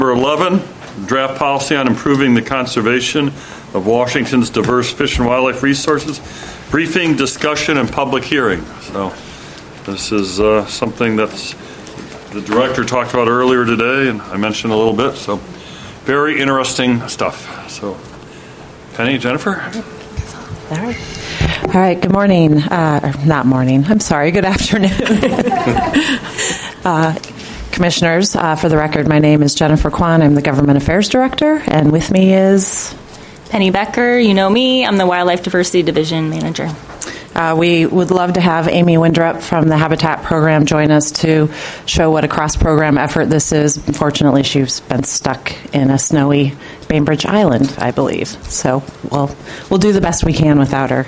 Number 11, draft policy on improving the conservation of Washington's diverse fish and wildlife resources. Briefing, discussion, and public hearing. So this is something that's the director talked about earlier today, and I mentioned a little bit. So very interesting stuff. So Penny, Jennifer? All right, good morning. Not morning, I'm sorry, good afternoon. Commissioners, for the record, my name is Jennifer Kwan. I'm the Government Affairs Director, and with me is Penny Becker. You know me. I'm the Wildlife Diversity Division Manager. We would love to have Amy Windrup from the Habitat Program join us to show what a cross-program effort this is. Unfortunately, she's been stuck in a snowy Bainbridge Island, I believe. So we'll do the best we can without her.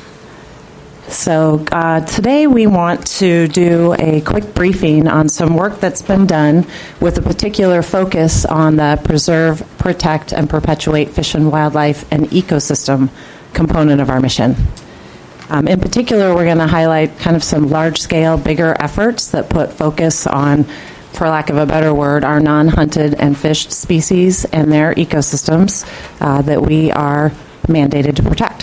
So today we want to do a quick briefing on some work that's been done with a particular focus on the preserve, protect, and perpetuate fish and wildlife and ecosystem component of our mission. In particular, we're going to highlight kind of some large-scale, bigger efforts that put focus on, for lack of a better word, our non-hunted and fished species and their ecosystems that we are mandated to protect.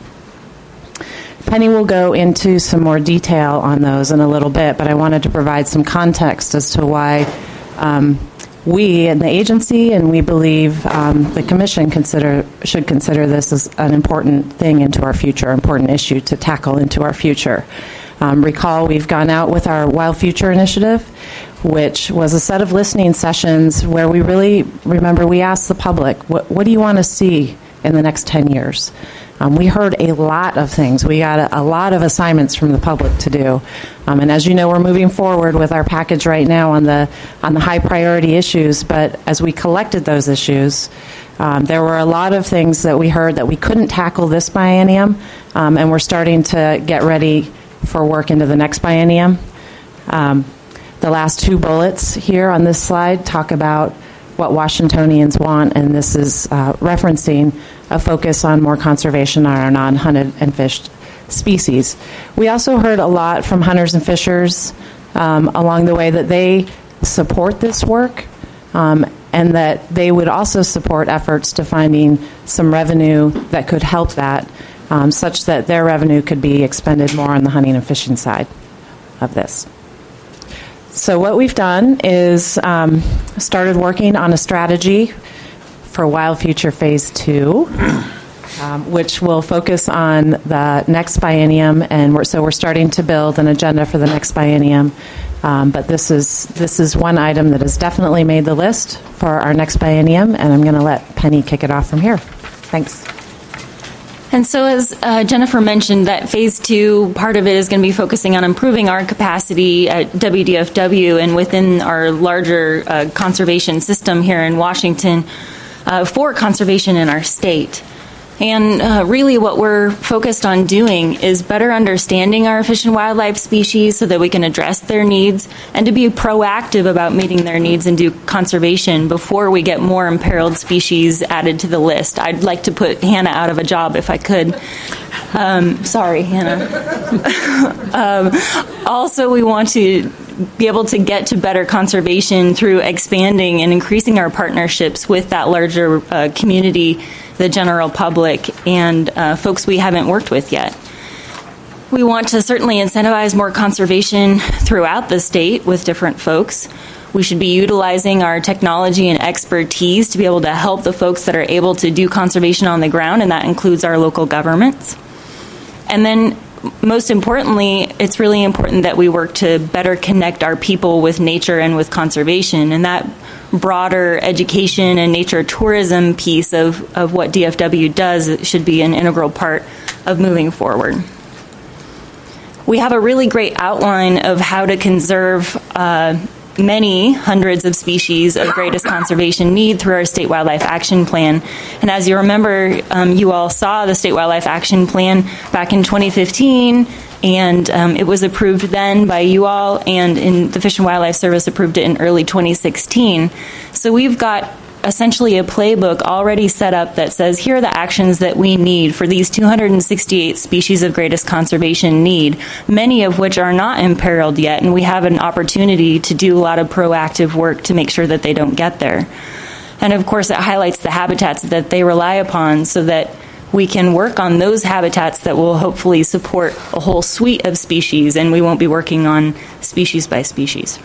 Penny will go into some more detail on those in a little bit, but I wanted to provide some context as to why we in the agency, and we believe the Commission should consider this as an important thing into our future, important issue to tackle into our future. Recall, we've gone out with our Wild Future Initiative, which was a set of listening sessions where we really, remember, we asked the public, what do you want to see in the next 10 years? We heard a lot of things. We got a lot of assignments from the public to do. And as you know, we're moving forward with our package right now on the high priority issues. But as we collected those issues, there were a lot of things that we heard that we couldn't tackle this biennium, and we're starting to get ready for work into the next biennium. The last two bullets here on this slide talk about what Washingtonians want, and this is referencing a focus on more conservation on our non-hunted and fished species. We also heard a lot from hunters and fishers along the way that they support this work and that they would also support efforts to finding some revenue that could help that, such that their revenue could be expended more on the hunting and fishing side of this. So what we've done is started working on a strategy for Wild Future Phase 2, which will focus on the next biennium, and we're starting to build an agenda for the next biennium. But this is one item that has definitely made the list for our next biennium, and I'm going to let Penny kick it off from here. Thanks. And so as Jennifer mentioned, that Phase 2, part of it is going to be focusing on improving our capacity at WDFW and within our larger conservation system here in Washington for conservation in our state. And really what we're focused on doing is better understanding our fish and wildlife species so that we can address their needs and to be proactive about meeting their needs and do conservation before we get more imperiled species added to the list. I'd like to put Hannah out of a job if I could. Sorry, Hannah. Also, we want to be able to get to better conservation through expanding and increasing our partnerships with that larger community, the general public, and folks we haven't worked with yet. We want to certainly incentivize more conservation throughout the state with different folks. We should be utilizing our technology and expertise to be able to help the folks that are able to do conservation on the ground, and that includes our local governments. And then most importantly, it's really important that we work to better connect our people with nature and with conservation, and that broader education and nature tourism piece of what DFW does should be an integral part of moving forward. We have a really great outline of how to conserve many hundreds of species of greatest conservation need through our State Wildlife Action Plan. And as you remember, you all saw the State Wildlife Action Plan back in 2015, and it was approved then by you all, and the Fish and Wildlife Service approved it in early 2016. So we've got essentially a playbook already set up that says, here are the actions that we need for these 268 species of greatest conservation need, many of which are not imperiled yet, and we have an opportunity to do a lot of proactive work to make sure that they don't get there. And of course, it highlights the habitats that they rely upon so that we can work on those habitats that will hopefully support a whole suite of species, and we won't be working on species by species.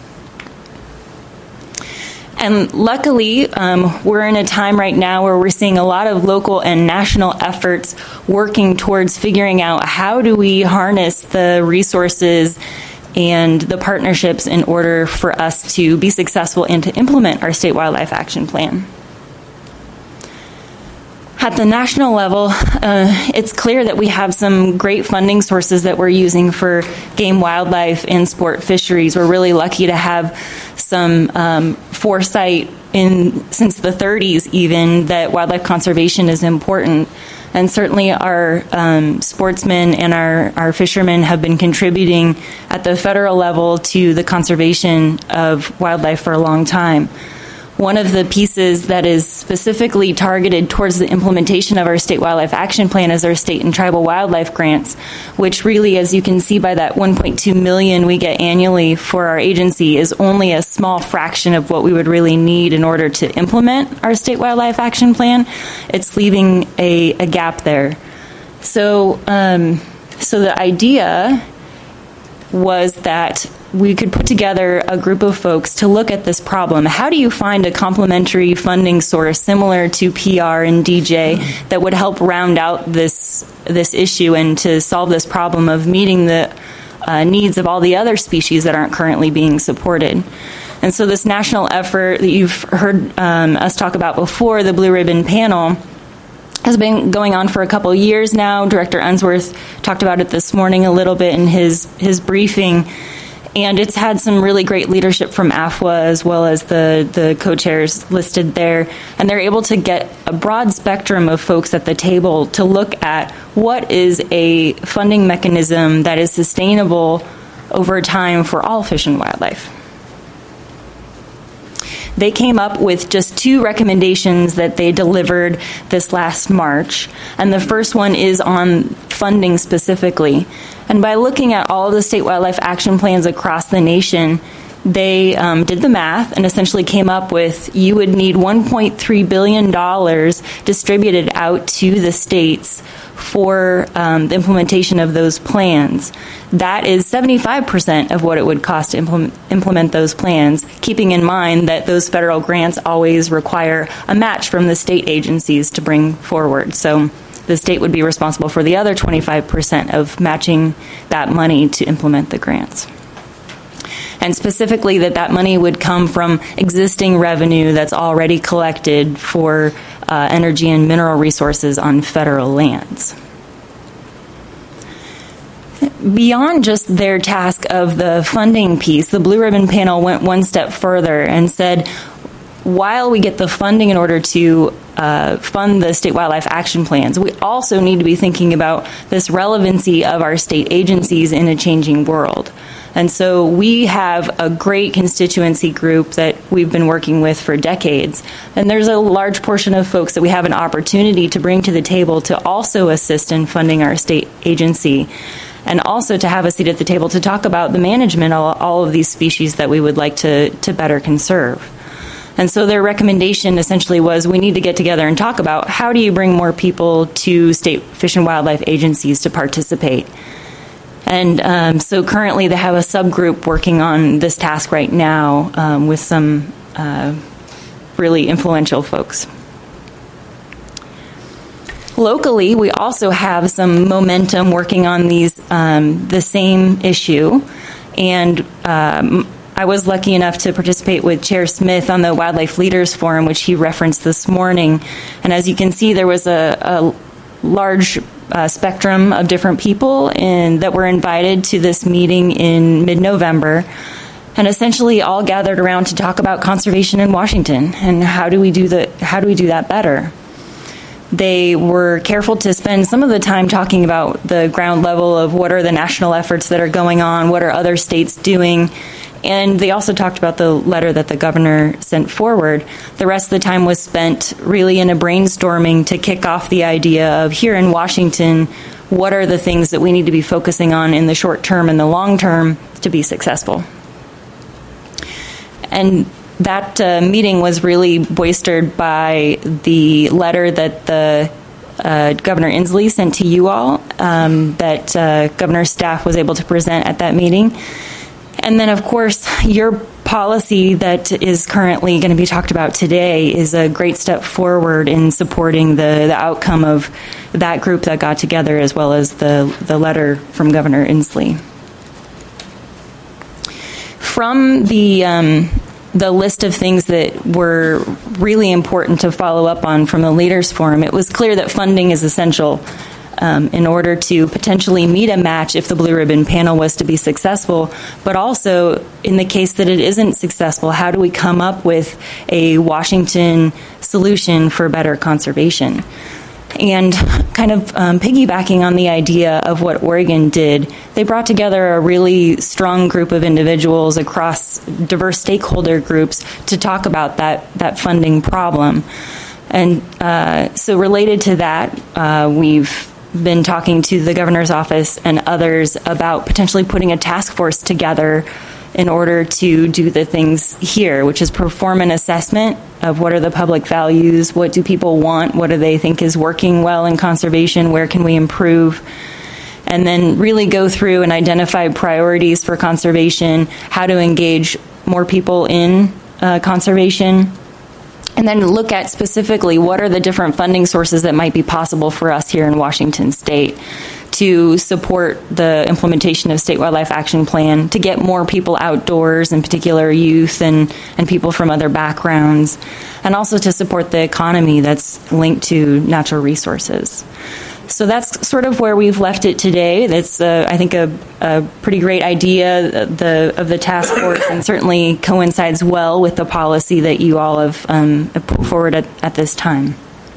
And luckily, we're in a time right now where we're seeing a lot of local and national efforts working towards figuring out how do we harness the resources and the partnerships in order for us to be successful and to implement our State Wildlife Action Plan. At the national level, it's clear that we have some great funding sources that we're using for game wildlife and sport fisheries. We're really lucky to have some foresight since the 30s even that wildlife conservation is important. And certainly our sportsmen and our fishermen have been contributing at the federal level to the conservation of wildlife for a long time. One of the pieces that is specifically targeted towards the implementation of our State Wildlife Action Plan is our state and tribal wildlife grants, which really, as you can see by that $1.2 million we get annually for our agency, is only a small fraction of what we would really need in order to implement our State Wildlife Action Plan. It's leaving a gap there. So the idea was that we could put together a group of folks to look at this problem. How do you find a complementary funding source similar to PR and DJ that would help round out this issue and to solve this problem of meeting the needs of all the other species that aren't currently being supported? And so this national effort that you've heard us talk about before, the Blue Ribbon Panel, has been going on for a couple of years now. Director Unsworth talked about it this morning a little bit in his briefing. And it's had some really great leadership from AFWA as well as the co-chairs listed there. And they're able to get a broad spectrum of folks at the table to look at what is a funding mechanism that is sustainable over time for all fish and wildlife. They came up with just 2 recommendations that they delivered this last March. And the first one is on funding specifically. And by looking at all of the state wildlife action plans across the nation, they did the math and essentially came up with you would need $1.3 billion distributed out to the states for the implementation of those plans. That is 75% of what it would cost to implement those plans, keeping in mind that those federal grants always require a match from the state agencies to bring forward. So the state would be responsible for the other 25% of matching that money to implement the grants. And specifically that money would come from existing revenue that's already collected for energy and mineral resources on federal lands. Beyond just their task of the funding piece, the Blue Ribbon Panel went one step further and said, while we get the funding in order to fund the state wildlife action plans, we also need to be thinking about this relevancy of our state agencies in a changing world. And so we have a great constituency group that we've been working with for decades. And there's a large portion of folks that we have an opportunity to bring to the table to also assist in funding our state agency, and also to have a seat at the table to talk about the management of all of these species that we would like to better conserve. And so their recommendation essentially was we need to get together and talk about how do you bring more people to state fish and wildlife agencies to participate. And so currently they have a subgroup working on this task right now with some really influential folks. Locally, we also have some momentum working on these the same issue. And I was lucky enough to participate with Chair Smith on the Wildlife Leaders Forum, which he referenced this morning. And as you can see, there was a large spectrum of different people that were invited to this meeting in mid-November, and essentially all gathered around to talk about conservation in Washington and how do we do that better. They were careful to spend some of the time talking about the ground level of what are the national efforts that are going on, what are other states doing, And they also talked about the letter that the governor sent forward. The rest of the time was spent really in a brainstorming to kick off the idea of, here in Washington, what are the things that we need to be focusing on in the short term and the long term to be successful. And that meeting was really boistered by the letter that the Governor Inslee sent to you all, that governor's staff was able to present at that meeting. And then, of course, your policy that is currently going to be talked about today is a great step forward in supporting the outcome of that group that got together, as well as the letter from Governor Inslee. From the list of things that were really important to follow up on from the Leaders Forum, it was clear that funding is essential in order to potentially meet a match if the Blue Ribbon panel was to be successful, but also in the case that it isn't successful, how do we come up with a Washington solution for better conservation? And kind of piggybacking on the idea of what Oregon did, they brought together a really strong group of individuals across diverse stakeholder groups to talk about that funding problem. And so related to that, we've been talking to the governor's office and others about potentially putting a task force together in order to do the things here, which is perform an assessment of what are the public values, what do people want, what do they think is working well in conservation, where can we improve, and then really go through and identify priorities for conservation, how to engage more people in conservation, and then look at specifically what are the different funding sources that might be possible for us here in Washington State to support the implementation of State Wildlife Action Plan, to get more people outdoors, in particular youth and people from other backgrounds, and also to support the economy that's linked to natural resources. So that's sort of where we've left it today. That's, I think, a pretty great idea of the task force, and certainly coincides well with the policy that you all have put forward at this time.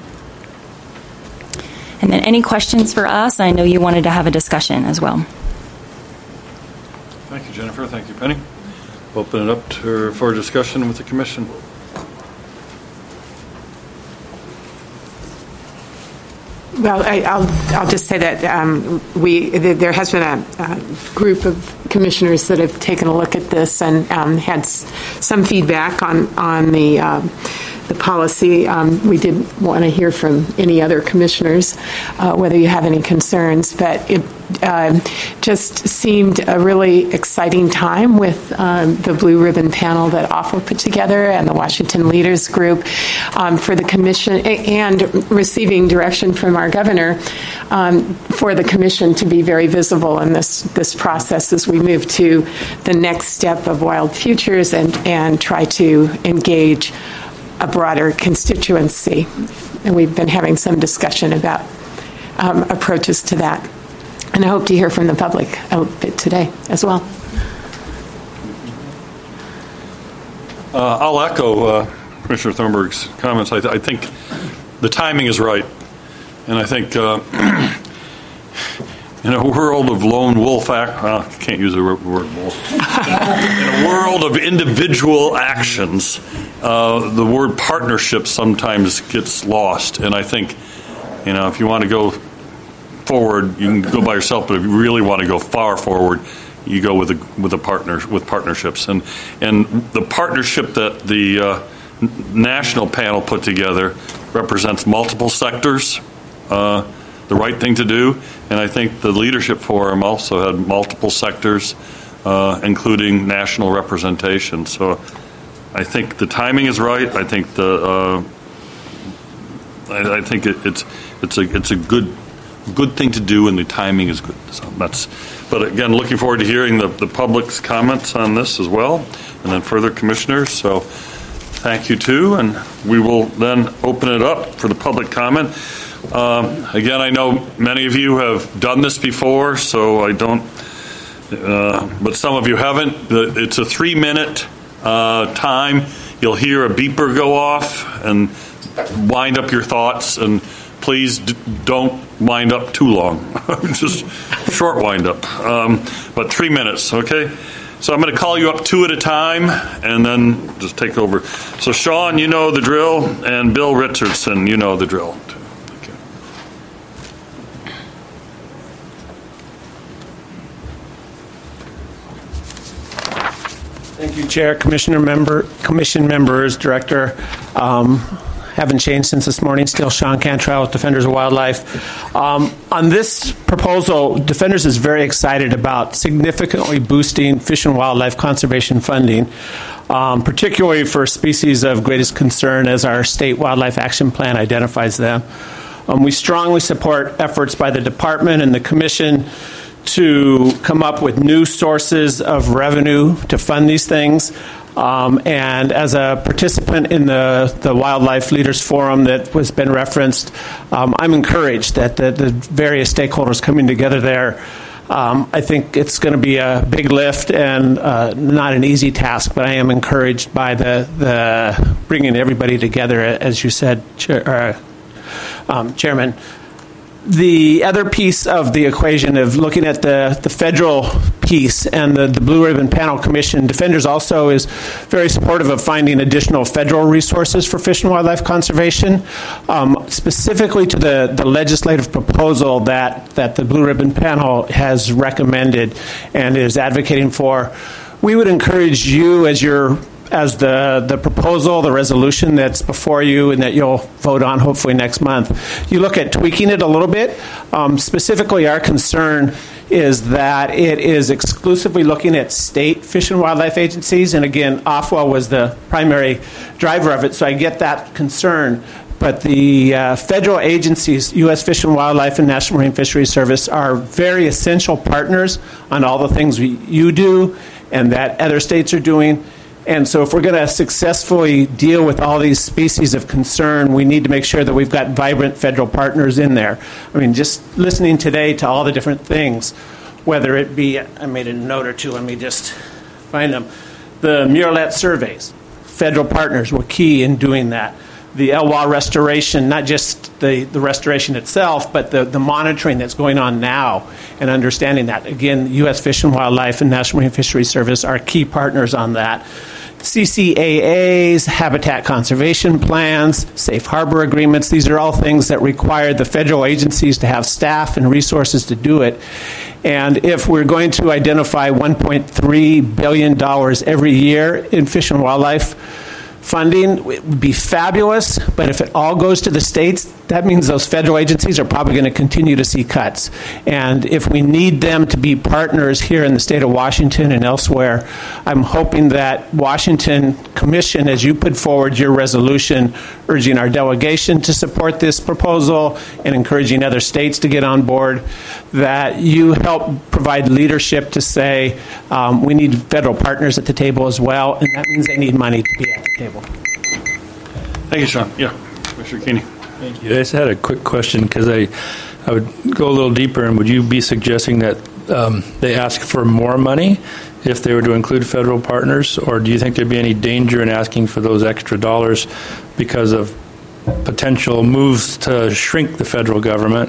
And then any questions for us? I know you wanted to have a discussion as well. Thank you, Jennifer. Thank you, Penny. Open it up for discussion with the commission. Well, I'll just say that there has been a group of commissioners that have taken a look at this and had some feedback on the policy. We did want to hear from any other commissioners whether you have any concerns, but it just seemed a really exciting time with the Blue Ribbon panel that AWFA put together and the Washington Leaders Group for the commission, and receiving direction from our governor for the commission to be very visible in this process as we move to the next step of Wild Futures and try to engage a broader constituency. And we've been having some discussion about approaches to that. And I hope to hear from the public a bit today as well. I'll echo Commissioner Thornburg's comments. I think the timing is right. And I think in a world of lone wolf I can't use the word wolf. In a world of individual actions, the word partnership sometimes gets lost. And I think, if you want to go forward, you can go by yourself. But if you really want to go far forward, you go with partnerships. And the partnership that the national panel put together represents multiple sectors. The right thing to do, and I think the Leadership Forum also had multiple sectors, including national representation. So I think the timing is right. I think it's a good thing to do, and the timing is good. So but again, looking forward to hearing the public's comments on this as well, and then further commissioners. So thank you too, and we will then open it up for the public comment. Again, I know many of you have done this before, so I don't, but some of you haven't. It's a 3-minute time. You'll hear a beeper go off and wind up your thoughts, and please don't wind up too long. Just short wind up, but 3 minutes, okay? So I'm going to call you up two at a time and then just take over. So Sean, you know the drill, and Bill Richardson, you know the drill. Okay. Thank you, Chair, commission members, Director. Haven't changed since this morning. Still Sean Cantrell with Defenders of Wildlife. On this proposal, Defenders is very excited about significantly boosting fish and wildlife conservation funding, particularly for species of greatest concern as our state wildlife action plan identifies them. We strongly support efforts by the department and the commission to come up with new sources of revenue to fund these things. And as a participant in the Wildlife Leaders Forum that has been referenced, I'm encouraged that the various stakeholders coming together there. I think it's going to be a big lift and not an easy task, but I am encouraged by the bringing everybody together, as you said, Chairman. The other piece of the equation of looking at the federal piece and the Blue Ribbon Panel Commission, Defenders also is very supportive of finding additional federal resources for fish and wildlife conservation, specifically to the legislative proposal that the Blue Ribbon Panel has recommended and is advocating for. We would encourage you as the proposal, the resolution that's before you and that you'll vote on hopefully next month, you look at tweaking it a little bit. Specifically, our concern is that it is exclusively looking at state fish and wildlife agencies. And again, Ofwell was the primary driver of it, so I get that concern. But the federal agencies, U.S. Fish and Wildlife and National Marine Fisheries Service, are very essential partners on all the things you do and that other states are doing. And so if we're going to successfully deal with all these species of concern, we need to make sure that we've got vibrant federal partners in there. I mean, just listening today to all the different things, whether it be, I made a note or two, let me just find them. The Murrelet surveys, federal partners were key in doing that. The Elwha restoration, not just the restoration itself, but the monitoring that's going on now and understanding that. Again, U.S. Fish and Wildlife and National Marine Fisheries Service are key partners on that. CCAAs, habitat conservation plans, safe harbor agreements, these are all things that require the federal agencies to have staff and resources to do it. And if we're going to identify $1.3 billion every year in fish and wildlife funding, it would be fabulous, but if it all goes to the states, that means those federal agencies are probably going to continue to see cuts. And if we need them to be partners here in the state of Washington and elsewhere, I'm hoping that Washington Commission, as you put forward your resolution urging our delegation to support this proposal and encouraging other states to get on board, that you help provide leadership to say we need federal partners at the table as well, and that means they need money to be at the table. Thank you, Sean. Yeah, Commissioner Keeney. Thank you. I just had a quick question because I would go a little deeper, and would you be suggesting that they ask for more money if they were to include federal partners, or do you think there'd be any danger in asking for those extra dollars because of potential moves to shrink the federal government?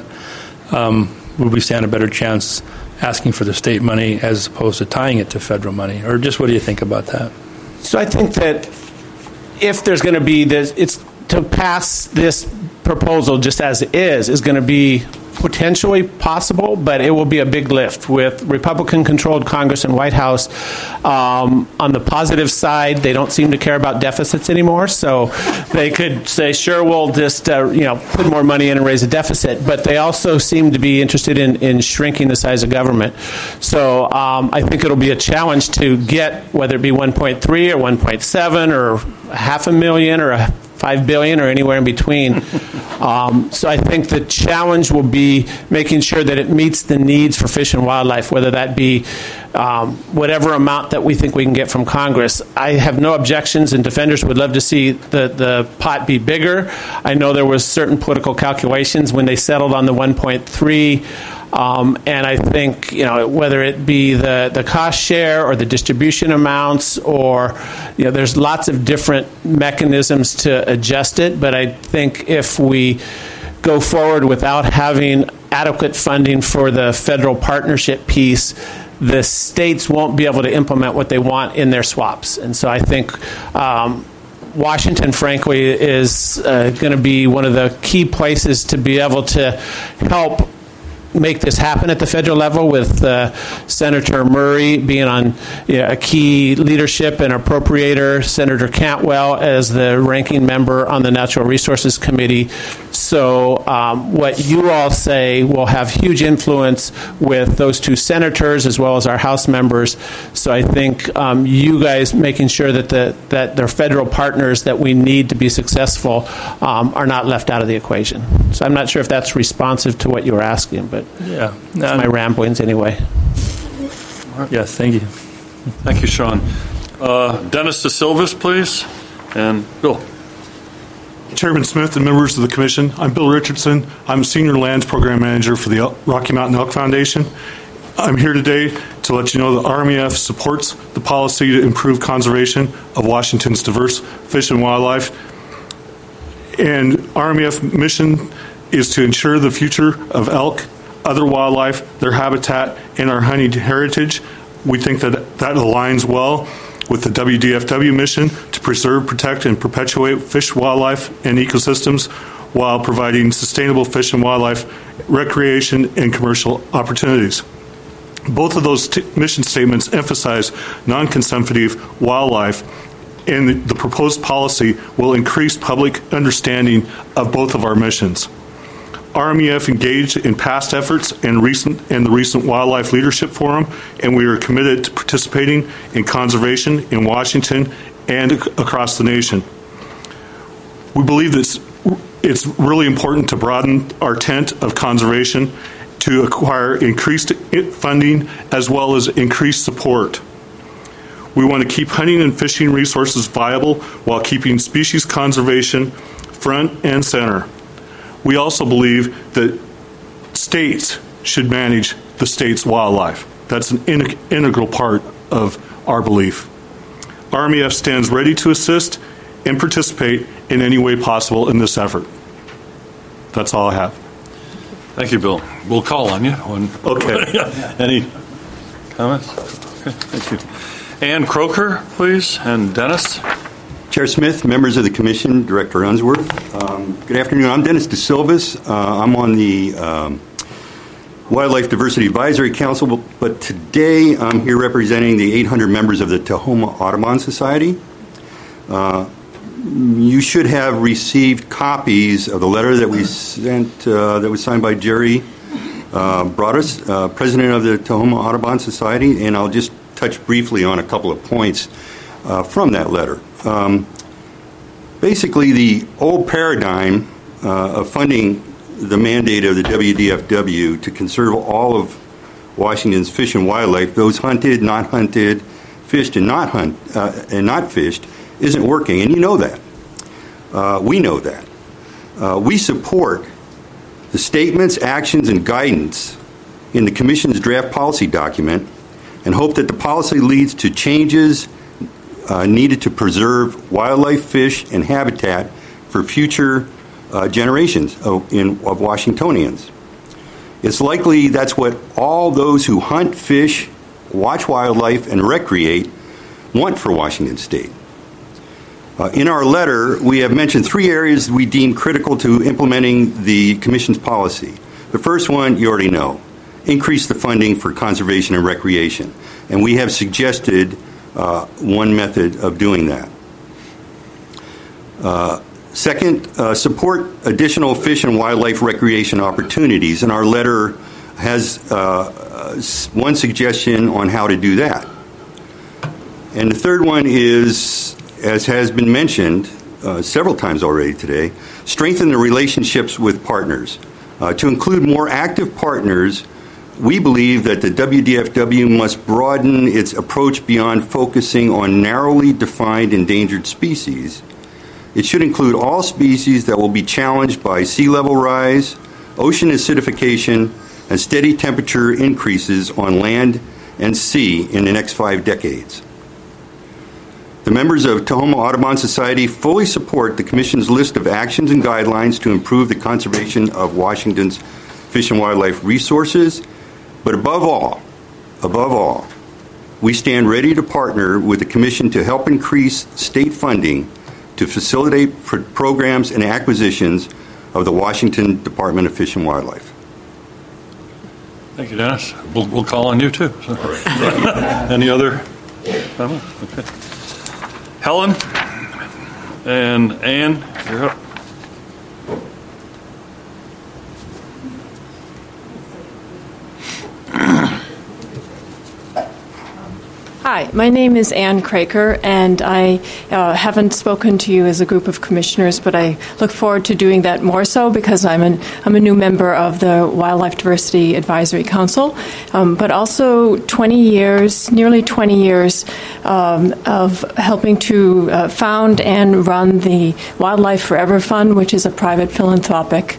Would we stand a better chance asking for the state money as opposed to tying it to federal money? Or just what do you think about that? So I think that if there's going to be this, it's to pass this proposal just as it is going to be potentially possible, but it will be a big lift with Republican-controlled Congress and White House. On the positive side, they don't seem to care about deficits anymore, so they could say, sure, we'll just put more money in and raise a deficit, but they also seem to be interested in shrinking the size of government. So I think it'll be a challenge to get, whether it be 1.3 or 1.7 or $500,000 or $5 billion or anywhere in between. So I think the challenge will be making sure that it meets the needs for fish and wildlife, whether that be whatever amount that we think we can get from Congress. I have no objections, and Defenders would love to see the pot be bigger. I know there was certain political calculations when they settled on the 1.3. And I think, whether it be the cost share or the distribution amounts, or, there's lots of different mechanisms to adjust it. But I think if we go forward without having adequate funding for the federal partnership piece, the states won't be able to implement what they want in their swaps. And so I think Washington, frankly, is going to be one of the key places to be able to help make this happen at the federal level, with Senator Murray being on a key leadership and appropriator, Senator Cantwell as the ranking member on the Natural Resources Committee. So what you all say will have huge influence with those two senators as well as our House members. So I think you guys making sure that that their federal partners that we need to be successful are not left out of the equation. So I'm not sure if that's responsive to what you were asking, but Yeah. that's my ramblings anyway. Yes, thank you. Thank you, Sean. Dennis DeSilvis, please, and Bill. Chairman Smith and members of the Commission, I'm Bill Richardson. I'm Senior Lands Program Manager for the Rocky Mountain Elk Foundation. I'm here today to let you know that RMEF supports the policy to improve conservation of Washington's diverse fish and wildlife. And RMEF mission is to ensure the future of elk, other wildlife, their habitat, and our hunting heritage. We think that aligns well with the WDFW mission to preserve, protect, and perpetuate fish, wildlife, and ecosystems while providing sustainable fish and wildlife recreation and commercial opportunities. Both of those mission statements emphasize non-consumptive wildlife, and the proposed policy will increase public understanding of both of our missions. RMEF engaged in past efforts and the recent Wildlife Leadership Forum, and we are committed to participating in conservation in Washington and across the nation. We believe that it's really important to broaden our tent of conservation to acquire increased funding as well as increased support. We want to keep hunting and fishing resources viable while keeping species conservation front and center. We also believe that states should manage the state's wildlife. That's an integral part of our belief. RMEF stands ready to assist and participate in any way possible in this effort. That's all I have. Thank you, Bill. We'll call on you. Okay. Any comments? Okay, thank you. Ann Croker, please, and Dennis. Chair Smith, members of the Commission, Director Unsworth. Good afternoon. I'm Dennis DeSilvis. I'm on the Wildlife Diversity Advisory Council, but today I'm here representing the 800 members of the Tahoma Audubon Society. You should have received copies of the letter that we sent that was signed by Jerry Broadus, President of the Tahoma Audubon Society, and I'll just touch briefly on a couple of points from that letter. Basically, the old paradigm of funding the mandate of the WDFW to conserve all of Washington's fish and wildlife, those hunted, not hunted, fished, and not fished, isn't working, and you know that. We know that. We support the statements, actions, and guidance in the Commission's draft policy document and hope that the policy leads to changes needed to preserve wildlife, fish, and habitat for future generations of Washingtonians. It's likely that's what all those who hunt, fish, watch wildlife, and recreate want for Washington State. In our letter, we have mentioned 3 areas we deem critical to implementing the Commission's policy. The first one, you already know, increase the funding for conservation and recreation. And we have suggested one method of doing that. Second, support additional fish and wildlife recreation opportunities. And our letter has one suggestion on how to do that. And the third one is, as has been mentioned several times already today, strengthen the relationships with partners. To include more active partners, we believe that the WDFW must broaden its approach beyond focusing on narrowly defined endangered species. It should include all species that will be challenged by sea level rise, ocean acidification, and steady temperature increases on land and sea in the next 5 decades. The members of Tahoma Audubon Society fully support the Commission's list of actions and guidelines to improve the conservation of Washington's fish and wildlife resources, but above Above all, we stand ready to partner with the Commission to help increase state funding to facilitate programs and acquisitions of the Washington Department of Fish and Wildlife. Thank you, Dennis. We'll call on you, too. So. Any other comments? Okay. Helen and Ann, you're up. Hi, my name is Ann Craker, and I haven't spoken to you as a group of commissioners, but I look forward to doing that more so because I'm a new member of the Wildlife Diversity Advisory Council, but also nearly 20 years of helping to found and run the Wildlife Forever Fund, which is a private philanthropic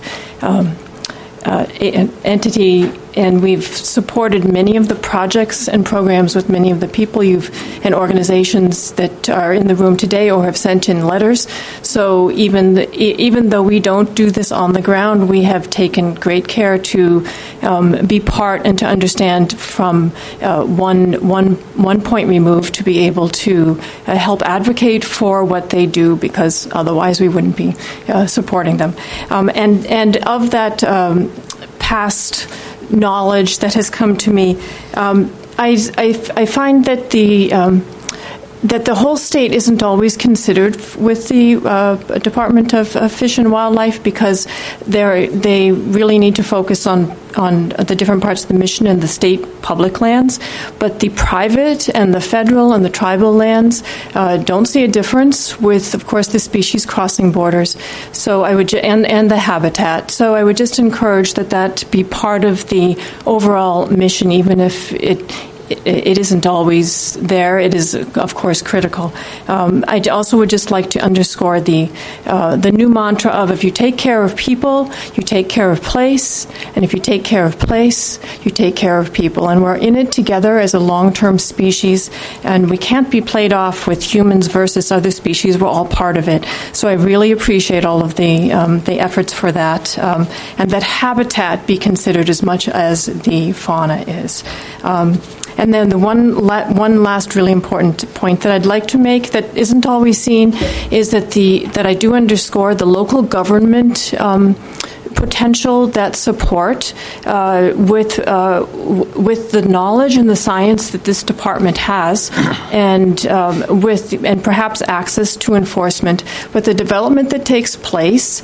entity, and we've supported many of the projects and programs with many of the people and organizations that are in the room today or have sent in letters. So even though we don't do this on the ground, we have taken great care to be part and to understand from one point removed to be able to help advocate for what they do, because otherwise we wouldn't be supporting them. And of that past knowledge that has come to me, I find that the whole state isn't always considered with the Department of Fish and Wildlife, because they really need to focus on the different parts of the mission and the state public lands, but the private and the federal and the tribal lands don't see a difference with, of course, the species crossing borders. So I would and the habitat. So I would just encourage that be part of the overall mission, even if it isn't always there. It is, of course, critical. I also would just like to underscore the new mantra of, if you take care of people, you take care of place, and if you take care of place, you take care of people. And we're in it together as a long-term species, and we can't be played off with humans versus other species. We're all part of it. So I really appreciate all of the efforts for that, and that habitat be considered as much as the fauna is. And then the one last really important point that I'd like to make that isn't always seen is that I do underscore the local government potential, that support with the knowledge and the science that this department has, and perhaps access to enforcement. But the development that takes place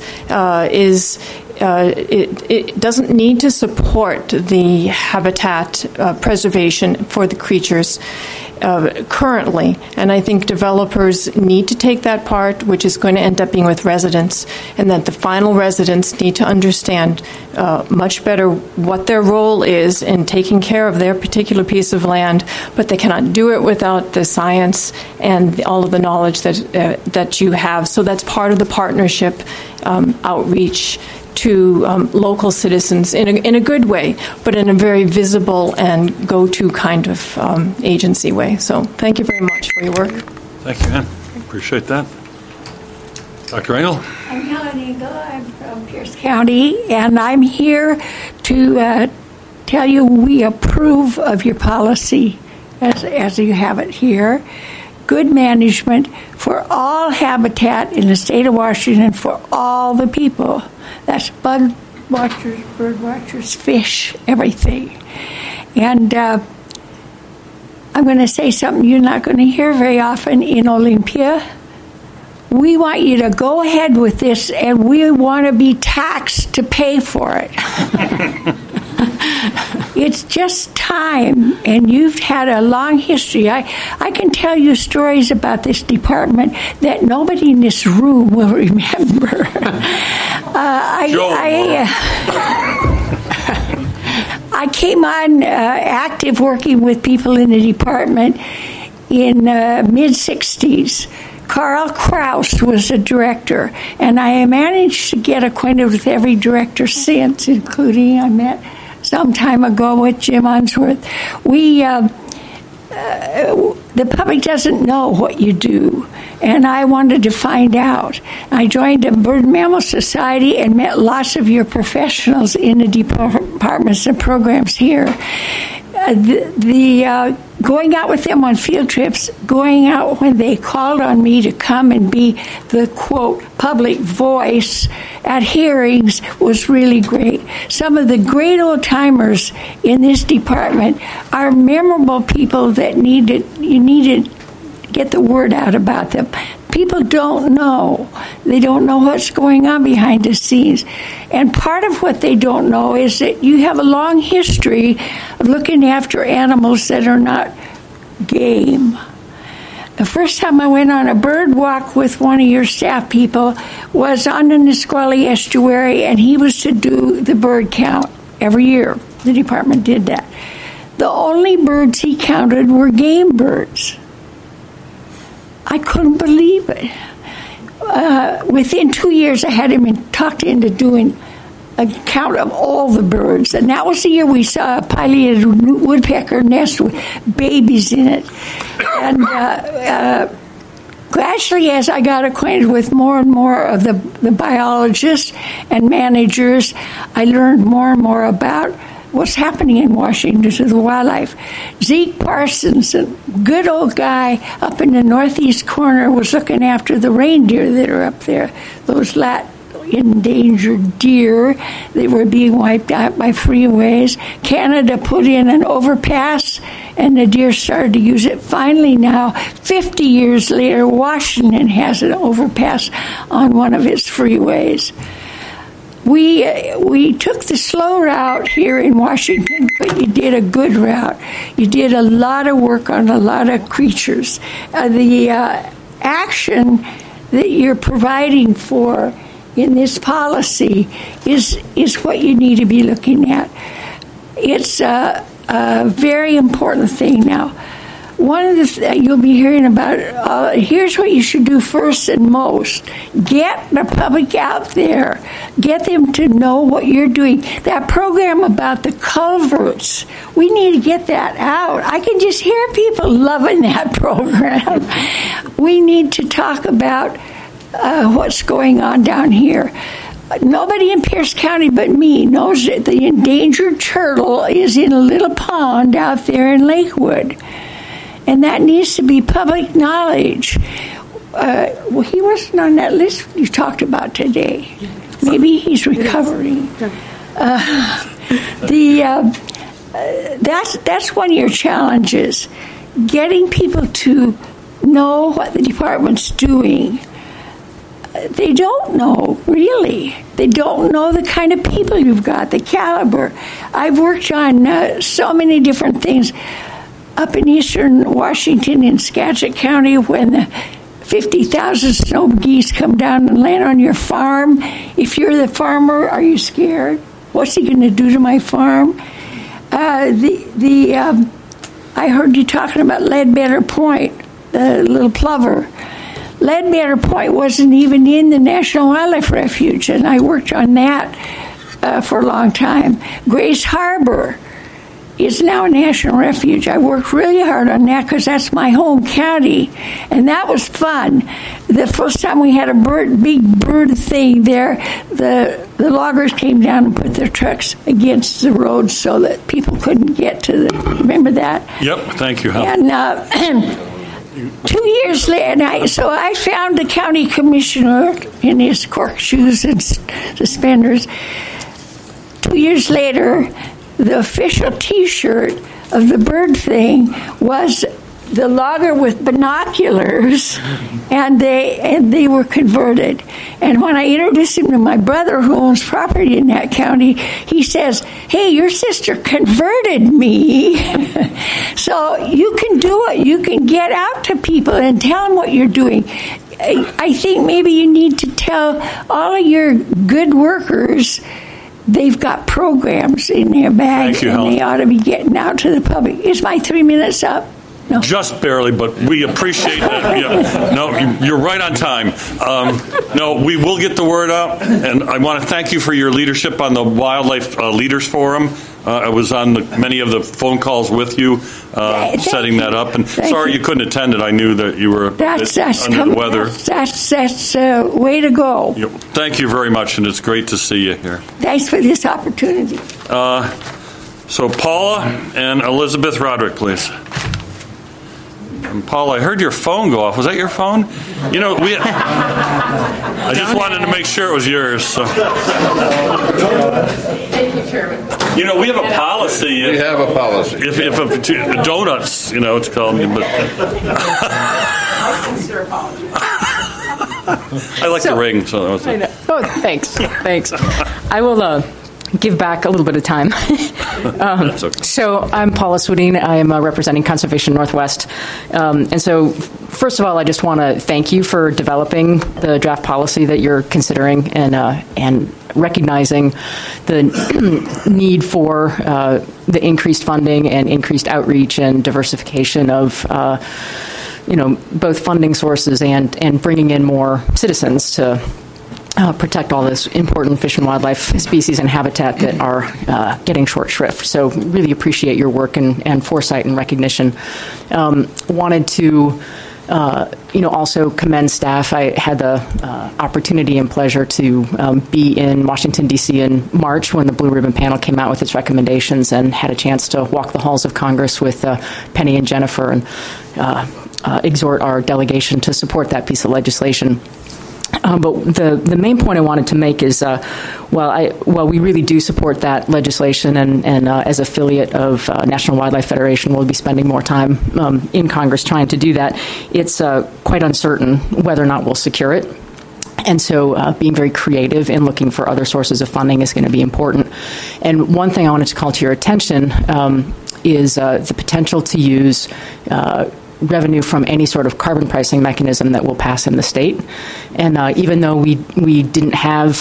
it doesn't need to support the habitat preservation for the creatures currently. And I think developers need to take that part, which is going to end up being with residents, and that the final residents need to understand much better what their role is in taking care of their particular piece of land, but they cannot do it without the science and all of the knowledge that you have. So that's part of the partnership outreach to local citizens in a good way, but in a very visible and go-to kind of agency way. So thank you very much for your work. Thank you, Ann. Appreciate that. Dr. Engel? I'm Helen Engel. I'm from Pierce County, and I'm here to tell you we approve of your policy as you have it here. Good management for all habitat in the state of Washington for all the people. That's bug watchers, bird watchers, fish, everything. And I'm going to say something you're not going to hear very often in Olympia. We want you to go ahead with this, and we want to be taxed to pay for it. It's just time, and you've had a long history. I can tell you stories about this department that nobody in this room will remember. I came on active working with people in the department in mid-'60s. Carl Kraus was a director, and I managed to get acquainted with every director since, including I met some time ago with Jim Unsworth. The public doesn't know what you do, and I wanted to find out. I joined the Bird Mammal Society and met lots of your professionals in the departments and programs here. going out with them on field trips, going out when they called on me to come and be the, quote, public voice at hearings was really great. Some of the great old-timers in this department are memorable people that you need to get the word out about them. People don't know. They don't know what's going on behind the scenes. And part of what they don't know is that you have a long history of looking after animals that are not game. The first time I went on a bird walk with one of your staff people was on the Nisqually Estuary, and he was to do the bird count every year. The department did that. The only birds he counted were game birds. I couldn't believe it. Within 2 years, I had him talked into doing a count of all the birds. And that was the year we saw a pileated woodpecker nest with babies in it. And gradually, as I got acquainted with more and more of the biologists and managers, I learned more and more about what's happening in Washington to the wildlife. Zeke Parsons, a good old guy up in the northeast corner, was looking after the reindeer that are up there, those endangered deer. They were being wiped out by freeways. Canada put in an overpass, and the deer started to use it. Finally now, 50 years later, Washington has an overpass on one of its freeways. We took the slow route here in Washington, but you did a good route. You did a lot of work on a lot of creatures. The action that you're providing for in this policy is what you need to be looking at. It's a very important thing now. One of the you'll be hearing about, here's what you should do first and most. Get the public out there. Get them to know what you're doing. That program about the culverts, we need to get that out. I can just hear people loving that program. We need to talk about what's going on down here. Nobody in Pierce County but me knows that the endangered turtle is in a little pond out there in Lakewood. And that needs to be public knowledge. Well, he wasn't on that list you talked about today. Maybe he's recovering. That's one of your challenges, getting people to know what the department's doing. They don't know, really. They don't know the kind of people you've got, the caliber. I've worked on so many different things. Up in eastern Washington in Skagit County, when the 50,000 snow geese come down and land on your farm, if you're the farmer, are you scared? What's he going to do to my farm? I heard you talking about Ledbetter Point, the little plover. Ledbetter Point wasn't even in the National Wildlife Refuge, and I worked on that for a long time. Grace Harbor is now a national refuge. I worked really hard on that because that's my home county, and that was fun. The first time we had a big bird thing there, the loggers came down and put their trucks against the road so that people couldn't get to remember that? Yep, thank you, Hal. And 2 years later, I found the county commissioner in his cork shoes and suspenders. 2 years later, the official T-shirt of the bird thing was the logger with binoculars, and they were converted. And when I introduced him to my brother, who owns property in that county, he says, "Hey, your sister converted me." So you can do it. You can get out to people and tell them what you're doing. I think maybe you need to tell all of your good workers they've got programs in their bag, and they ought to be getting out to the public. Is my 3 minutes up? No. Just barely, but we appreciate that. Yeah. No, you're right on time. No, we will get the word out, and I want to thank you for your leadership on the Wildlife Leaders Forum. I was on many of the phone calls with you, setting that up. And sorry you couldn't attend it. I knew that you were under the weather. That's way to go. Yep. Thank you very much, and it's great to see you here. Thanks for this opportunity. So Paula and Elizabeth Roderick, please. And Paula, I heard your phone go off. Was that your phone? You know, I just wanted to make sure it was yours. So. Thank you, Chairman. You know, we have a policy. We have a policy. If donuts, you know, it's called. But I like the ring, so that was it. Oh, thanks. I will give back a little bit of time. That's okay. So I'm Paula Swedin. I am representing Conservation Northwest. And so, first of all, I just want to thank you for developing the draft policy that you're considering and recognizing the need for the increased funding and increased outreach and diversification of both funding sources and bringing in more citizens to protect all this important fish and wildlife species and habitat that are getting short shrift. So really appreciate your work and foresight and recognition. Wanted to also commend staff. I had the opportunity and pleasure to be in Washington, D.C. in March when the Blue Ribbon Panel came out with its recommendations and had a chance to walk the halls of Congress with Penny and Jennifer and exhort our delegation to support that piece of legislation. But the main point I wanted to make is, while we really do support that legislation, and as affiliate of National Wildlife Federation, we'll be spending more time in Congress trying to do that. It's quite uncertain whether or not we'll secure it. And so being very creative and looking for other sources of funding is going to be important. And one thing I wanted to call to your attention is the potential to use revenue from any sort of carbon pricing mechanism that will pass in the state. And even though we didn't have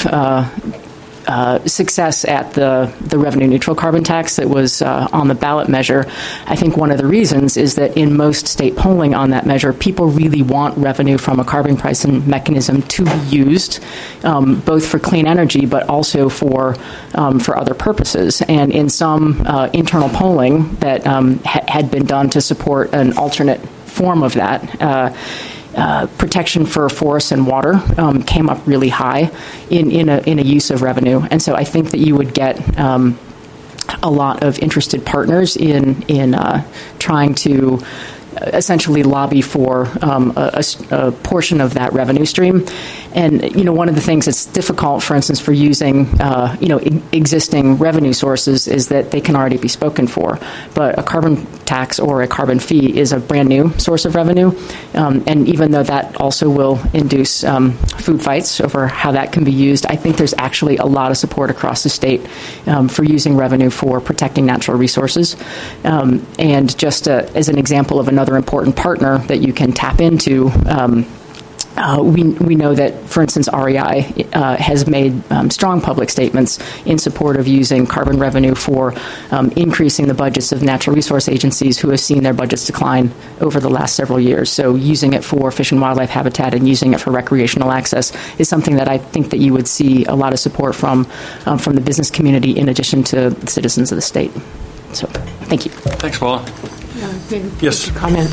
success at the revenue neutral carbon tax that was on the ballot measure, I think one of the reasons is that in most state polling on that measure, people really want revenue from a carbon pricing mechanism to be used both for clean energy but also for other purposes. And in some internal polling that had been done to support an alternate form of that, protection for forests and water came up really high in a use of revenue, and so I think that you would get a lot of interested partners in trying to essentially lobby for a portion of that revenue stream. And one of the things that's difficult, for instance, for using existing revenue sources is that they can already be spoken for. But a carbon tax or a carbon fee is a brand new source of revenue, and even though that also will induce food fights over how that can be used, I think there's actually a lot of support across the state for using revenue for protecting natural resources. And just as an example of another important partner that you can tap into, we know that, for instance, REI has made strong public statements in support of using carbon revenue for increasing the budgets of natural resource agencies who have seen their budgets decline over the last several years. So using it for fish and wildlife habitat and using it for recreational access is something that I think that you would see a lot of support from the business community in addition to the citizens of the state. So thank you. Thanks, Paula. Yes. Comment.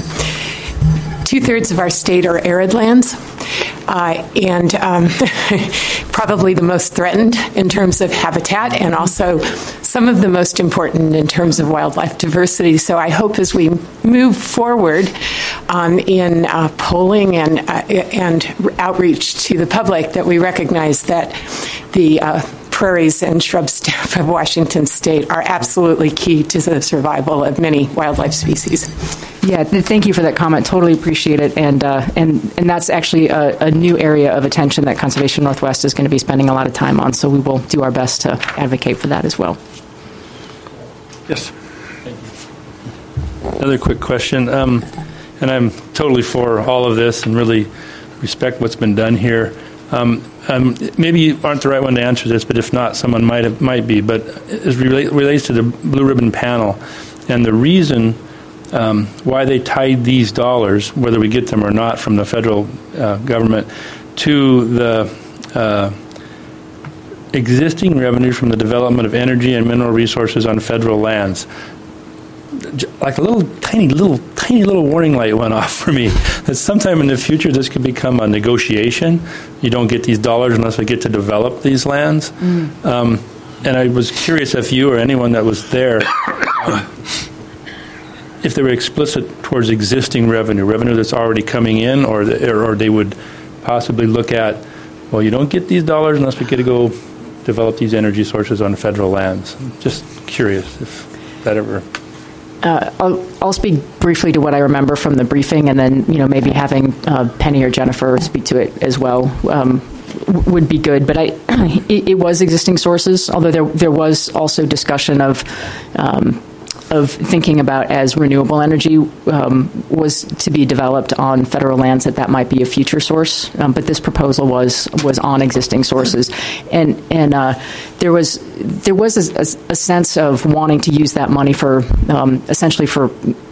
2/3 of our state are arid lands, and probably the most threatened in terms of habitat, and also some of the most important in terms of wildlife diversity. So I hope as we move forward in polling and outreach to the public that we recognize that the prairies and shrub steppe of Washington state are absolutely key to the survival of many wildlife species. Yeah, thank you for that comment. Totally appreciate it. And that's actually a new area of attention that Conservation Northwest is going to be spending a lot of time on. So we will do our best to advocate for that as well. Yes. Another quick question. And I'm totally for all of this and really respect what's been done here. Maybe you aren't the right one to answer this, but if not, someone might be. But it relates to the Blue Ribbon Panel and the reason why they tied these dollars, whether we get them or not from the federal government, to the existing revenue from the development of energy and mineral resources on federal lands. Like a tiny little warning light went off for me that sometime in the future this could become a negotiation. You don't get these dollars unless we get to develop these lands. And I was curious if you or anyone that was there, if they were explicit towards existing revenue that's already coming in, or they would possibly look at, well, you don't get these dollars unless we get to go develop these energy sources on federal lands. I'm just curious if that ever... I'll speak briefly to what I remember from the briefing, and then maybe having Penny or Jennifer speak to it as well would be good. But it was existing sources, although there was also discussion of thinking about as renewable energy was to be developed on federal lands, that might be a future source. But this proposal was on existing sources, and there was a sense of wanting to use that money for essentially for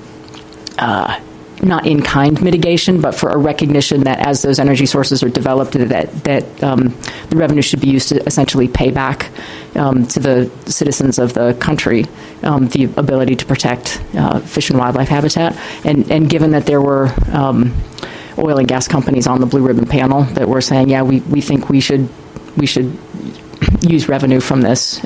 not in-kind mitigation, but for a recognition that as those energy sources are developed, that the revenue should be used to essentially pay back to the citizens of the country the ability to protect fish and wildlife habitat. And given that there were oil and gas companies on the Blue Ribbon panel that were saying, yeah, we think we should use revenue from this.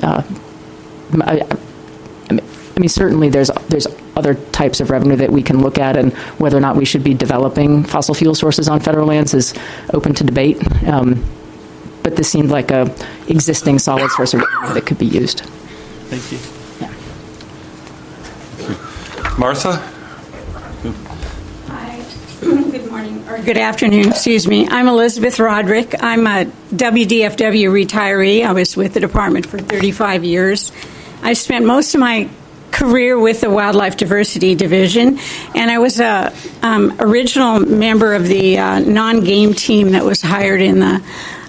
I mean, certainly there's other types of revenue that we can look at, and whether or not we should be developing fossil fuel sources on federal lands is open to debate. But this seemed like a existing solid source of revenue that could be used. Thank you. Yeah. Martha? Hi. Good morning, or good afternoon, excuse me. I'm Elizabeth Roderick. I'm a WDFW retiree. I was with the department for 35 years. I spent most of my career with the Wildlife Diversity Division, and I was a original member of the non-game team that was hired in the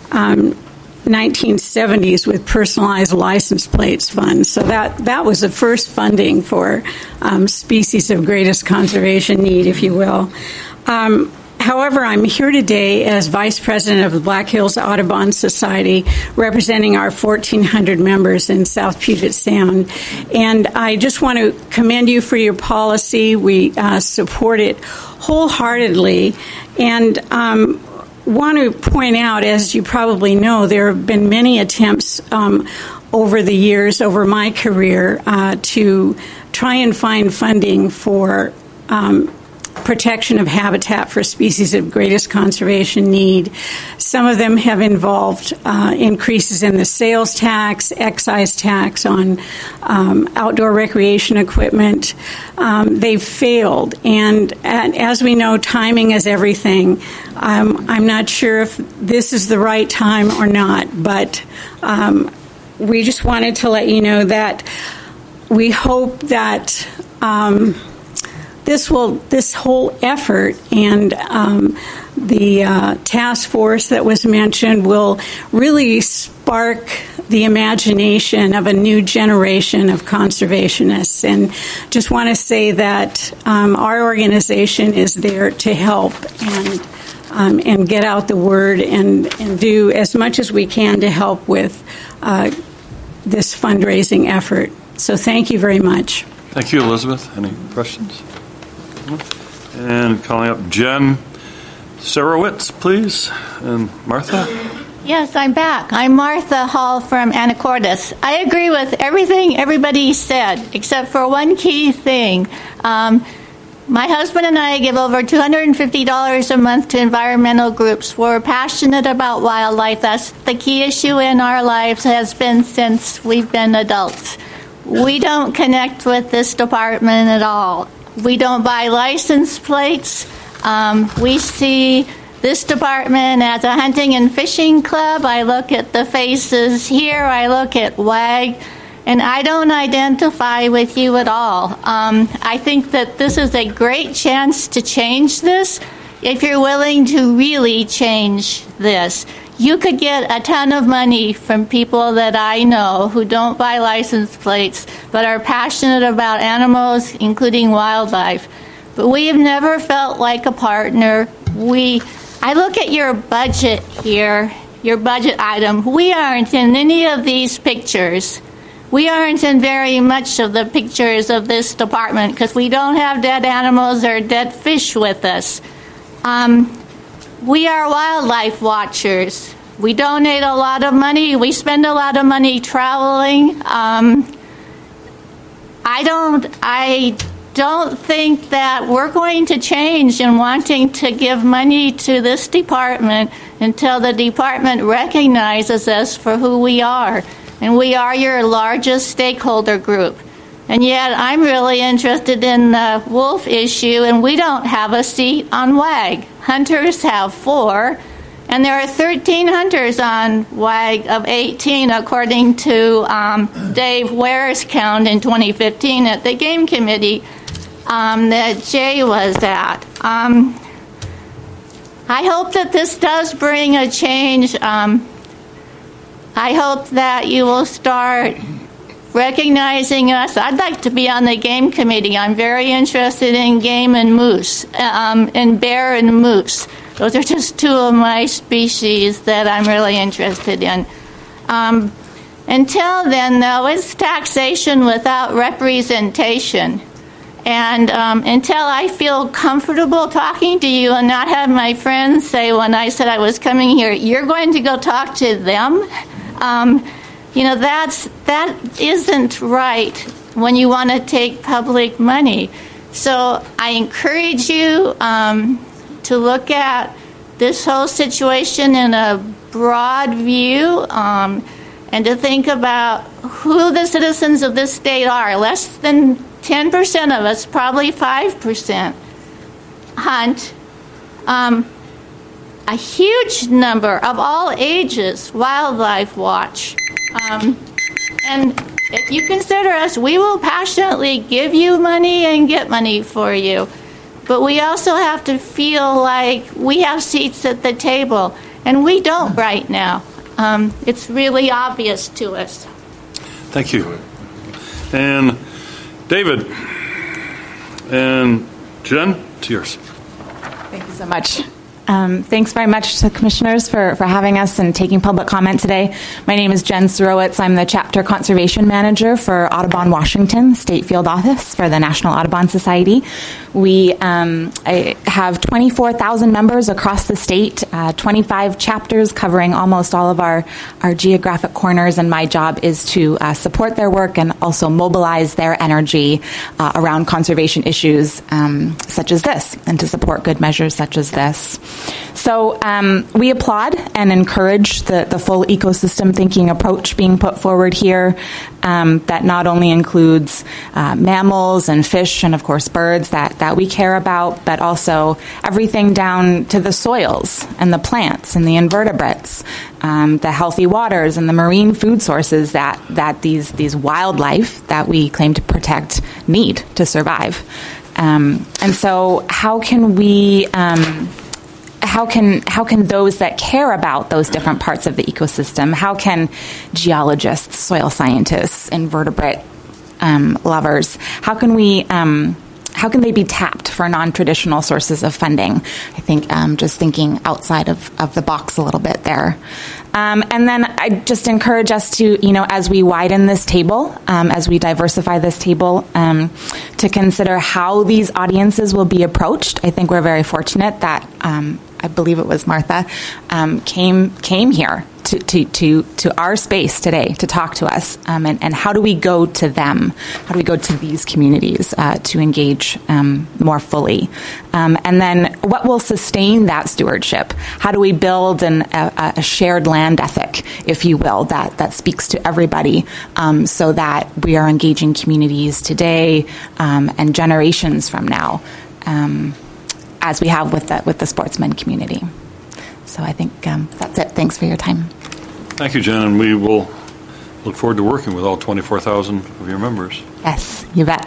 1970s with personalized license plates funds. So that was the first funding for species of greatest conservation need, if you will. However, I'm here today as Vice President of the Black Hills Audubon Society, representing our 1,400 members in South Puget Sound. And I just want to commend you for your policy. We support it wholeheartedly. And want to point out, as you probably know, there have been many attempts over the years, over my career, to try and find funding for protection of habitat for species of greatest conservation need. Some of them have involved increases in the sales tax, excise tax on outdoor recreation equipment. They've failed, and as we know, timing is everything. I'm not sure if this is the right time or not, but we just wanted to let you know that we hope that this whole effort and the task force that was mentioned will really spark the imagination of a new generation of conservationists. And just want to say that our organization is there to help and get out the word and do as much as we can to help with this fundraising effort. So thank you very much. Thank you, Elizabeth. Any questions? And calling up Jen Sarowitz, please, and Martha. Yes, I'm back. I'm Martha Hall from Anacortes. I agree with everything everybody said, except for one key thing. My husband and I give over $250 a month to environmental groups. We're passionate about wildlife. That's the key issue in our lives, has been since we've been adults. We don't connect with this department at all. We don't buy license plates. We see this department as a hunting and fishing club. I look at the faces here. I look at WAG, and I don't identify with you at all. I think that this is a great chance to change this if you're willing to really change this. You could get a ton of money from people that I know who don't buy license plates but are passionate about animals, including wildlife. But we have never felt like a partner. I look at your budget here, your budget item. We aren't in any of these pictures. We aren't in very much of the pictures of this department because we don't have dead animals or dead fish with us. We are wildlife watchers. We donate a lot of money. We spend a lot of money traveling. I don't think that we're going to change in wanting to give money to this department until the department recognizes us for who we are. And we are your largest stakeholder group. And yet I'm really interested in the wolf issue, and we don't have a seat on WAG. Hunters have 4, and there are 13 hunters on WAG of 18, according to Dave Ware's count in 2015 at the Game Committee that Jay was at. I hope that this does bring a change. I hope that you will start recognizing us. I'd like to be on the Game Committee. I'm very interested in game and moose, and bear and moose. Those are just 2 of my species that I'm really interested in. Until then, though, it's taxation without representation. And until I feel comfortable talking to you and not have my friends say when I said I was coming here, you're going to go talk to them, that isn't right when you want to take public money. So I encourage you to look at this whole situation in a broad view and to think about who the citizens of this state are. Less than 10% of us, probably 5%, hunt. A huge number of all ages wildlife watch. And if you consider us, we will passionately give you money and get money for you. But we also have to feel like we have seats at the table, and we don't right now. It's really obvious to us. Thank you. And David and Jen, to yours. Thank you so much. Thanks very much to commissioners for having us and taking public comment today. My name is Jen Surowitz. I'm the Chapter Conservation Manager for Audubon Washington, State Field Office for the National Audubon Society. We I have 24,000 members across the state, 25 chapters covering almost all of our geographic corners, and my job is to support their work and also mobilize their energy around conservation issues such as this, and to support good measures such as this. So we applaud and encourage the full ecosystem thinking approach being put forward here that not only includes mammals and fish and, of course, birds that we care about, but also everything down to the soils and the plants and the invertebrates, the healthy waters and the marine food sources that these wildlife that we claim to protect need to survive. And so how can we... How can those that care about those different parts of the ecosystem, how can geologists, soil scientists, invertebrate lovers, how can they be tapped for non-traditional sources of funding? I think just thinking outside of the box a little bit there. And then I just encourage us to, as we widen this table, as we diversify this table, to consider how these audiences will be approached. I think we're very fortunate that I believe it was Martha came here to our space today to talk to us, and how do we go to them? How do we go to these communities to engage more fully? And then what will sustain that stewardship? How do we build a shared land ethic, if you will, that speaks to everybody, so that we are engaging communities today and generations from now, as we have with the sportsman community. So I think that's it. Thanks for your time. Thank you, Jen, and we will look forward to working with all 24,000 of your members. Yes, you bet.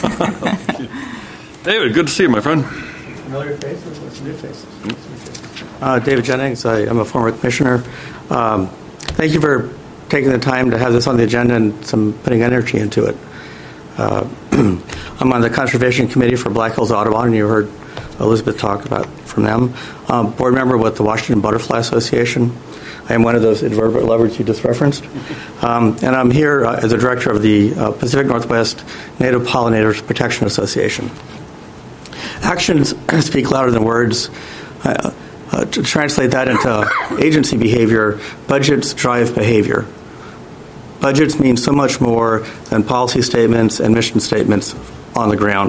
David, good to see you, my friend. Familiar faces? What's new faces? David Jennings. I'm a former commissioner. Thank you for taking the time to have this on the agenda and putting energy into it. I'm on the Conservation Committee for Black Hills Audubon, and you heard Elizabeth talk about from them. Board member with the Washington Butterfly Association. I am one of those invertebrate lovers you just referenced. And I'm here as a director of the Pacific Northwest Native Pollinators Protection Association. Actions speak louder than words. to translate that into agency behavior, budgets drive behavior. Budgets mean so much more than policy statements and mission statements on the ground.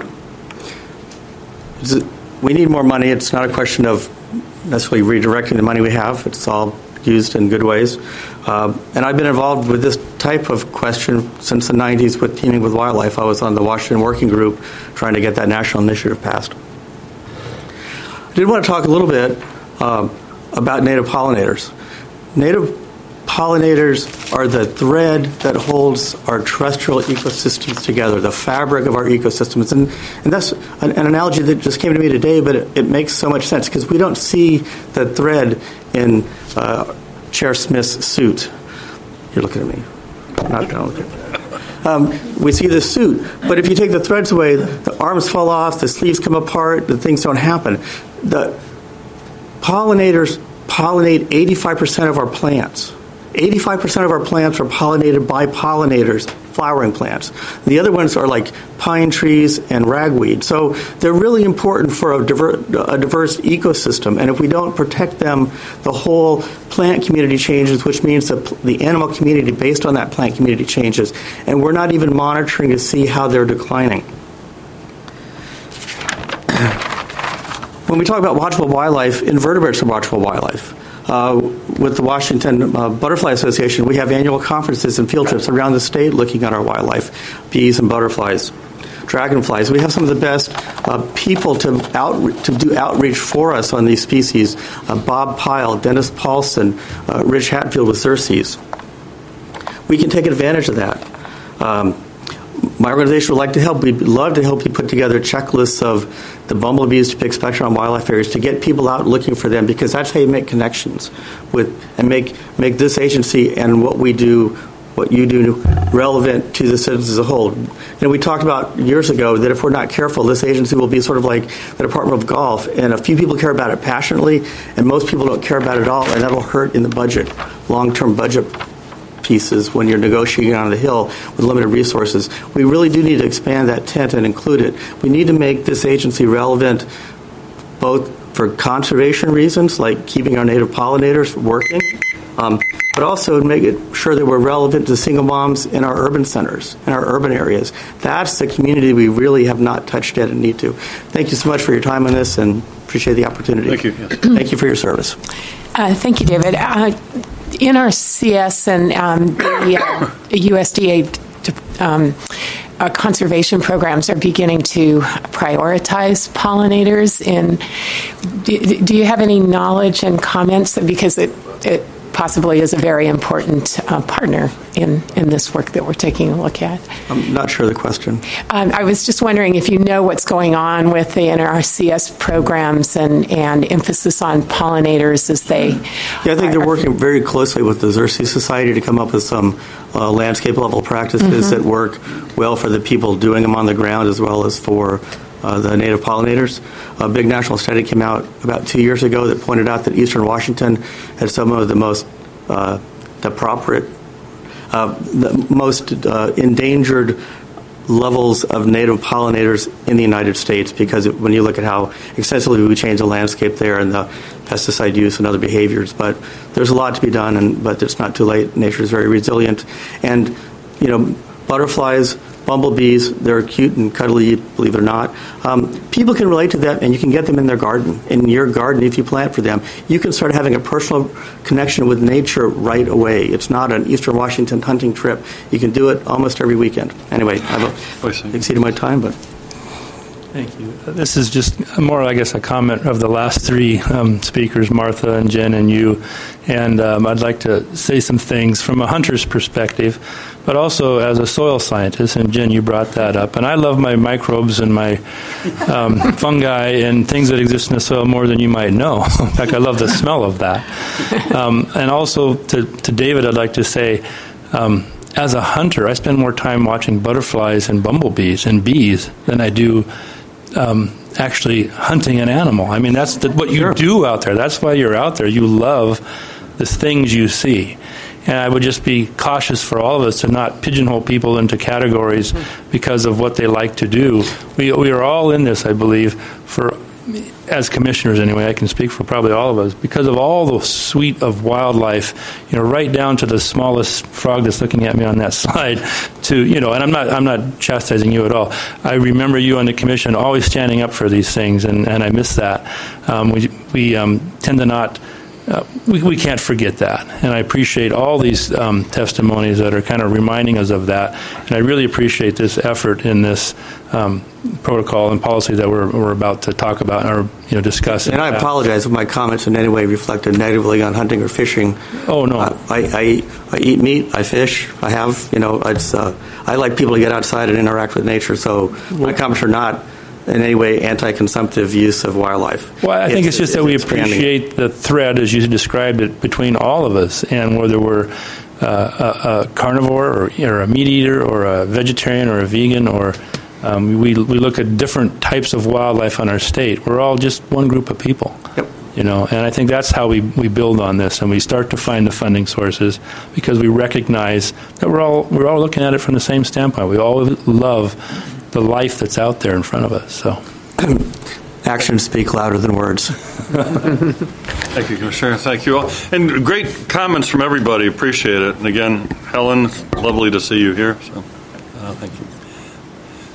We need more money. It's not a question of necessarily redirecting the money we have. It's all used in good ways. And I've been involved with this type of question since the 90s with Teaming with Wildlife. I was on the Washington Working Group trying to get that national initiative passed. I did want to talk a little bit about native pollinators. Native pollinators are the thread that holds our terrestrial ecosystems together, the fabric of our ecosystems. And that's an analogy that just came to me today, but it makes so much sense because we don't see the thread in Chair Smith's suit. You're looking at me. Not going to look at we see the suit, but if you take the threads away, the arms fall off, the sleeves come apart, the things don't happen. The pollinators pollinate 85% of our plants. 85% of our plants are pollinated by pollinators, flowering plants. The other ones are like pine trees and ragweed. So they're really important for a diverse ecosystem. And if we don't protect them, the whole plant community changes, which means that the animal community based on that plant community changes. And we're not even monitoring to see how they're declining. When we talk about watchable wildlife, invertebrates are watchable wildlife. With the Washington Butterfly Association, we have annual conferences and field trips around the state looking at our wildlife, bees and butterflies, dragonflies. We have some of the best people to do outreach for us on these species. Bob Pyle, Dennis Paulson, Rich Hatfield with Xerces. We can take advantage of that. My organization would like to help. We'd love to help you put together checklists of the bumblebees to pick spectrum on wildlife areas to get people out looking for them, because that's how you make connections with and make this agency and what we do, what you do, relevant to the citizens as a whole. You know, we talked about years ago that if we're not careful, this agency will be sort of like the Department of Golf, and a few people care about it passionately, and most people don't care about it at all, and that'll hurt in the budget, long-term budget pieces when you're negotiating on the Hill with limited resources. We really do need to expand that tent and include it. We need to make this agency relevant both for conservation reasons, like keeping our native pollinators working, but also make it sure that we're relevant to single moms in our urban centers, in our urban areas. That's the community we really have not touched yet and need to. Thank you so much for your time on this and appreciate the opportunity. Thank you. Yes. Thank you for your service. Thank you, David. NRCS and the USDA conservation programs are beginning to prioritize pollinators. And do you have any knowledge and comments? Because it possibly is a very important partner in this work that we're taking a look at. I'm not sure of the question. I was just wondering if you know what's going on with the NRCS programs and emphasis on pollinators as they... Yeah, I think they're working very closely with the Xerces Society to come up with some landscape level practices that work well for the people doing them on the ground as well as for the native pollinators. A big national study came out about 2 years ago that pointed out that eastern Washington had some of the most endangered levels of native pollinators in the United States, because when you look at how extensively we change the landscape there and the pesticide use and other behaviors. But there's a lot to be done, but it's not too late. Nature is very resilient. And, you know, butterflies, bumblebees, they're cute and cuddly, believe it or not. People can relate to that, and you can get them in their garden. In your garden, if you plant for them, you can start having a personal connection with nature right away. It's not an Eastern Washington hunting trip. You can do it almost every weekend. Anyway, I've exceeded my time, but... Thank you. This is just more, I guess, a comment of the last three speakers, Martha and Jen and you. And I'd like to say some things from a hunter's perspective, but also as a soil scientist. And Jen, you brought that up. And I love my microbes and my fungi and things that exist in the soil more than you might know. In fact, I love the smell of that. And also to David, I'd like to say, as a hunter, I spend more time watching butterflies and bumblebees and bees than I do actually hunting an animal. I mean, that's what you do out there. That's why you're out there. You love the things you see. And I would just be cautious for all of us to not pigeonhole people into categories because of what they like to do. We are all in this, I believe, for as commissioners anyway, I can speak for probably all of us, because of all the suite of wildlife, right down to the smallest frog that's looking at me on that slide, to, and I'm not chastising you at all. I remember you on the commission always standing up for these things, and I miss that. We tend to not. We can't forget that, and I appreciate all these testimonies that are kind of reminding us of that, and I really appreciate this effort in this protocol and policy that we're about to talk about or discuss. And I apologize if my comments in any way reflected negatively on hunting or fishing. Oh no, I eat meat, I fish, I have I like people to get outside and interact with nature. So my comments are not in any way anti-consumptive use of wildlife. Well, I think it's just that we appreciate the thread, as you described it, between all of us, and whether we're a carnivore or a meat eater or a vegetarian or a vegan, or we look at different types of wildlife on our state. We're all just one group of people. Yep. And I think that's how we build on this, and we start to find the funding sources, because we recognize that we're all looking at it from the same standpoint. We all love the life that's out there in front of us. So, actions speak louder than words. Thank you, Commissioner. Thank you all, and great comments from everybody. Appreciate it. And again, Helen, lovely to see you here. So, thank you.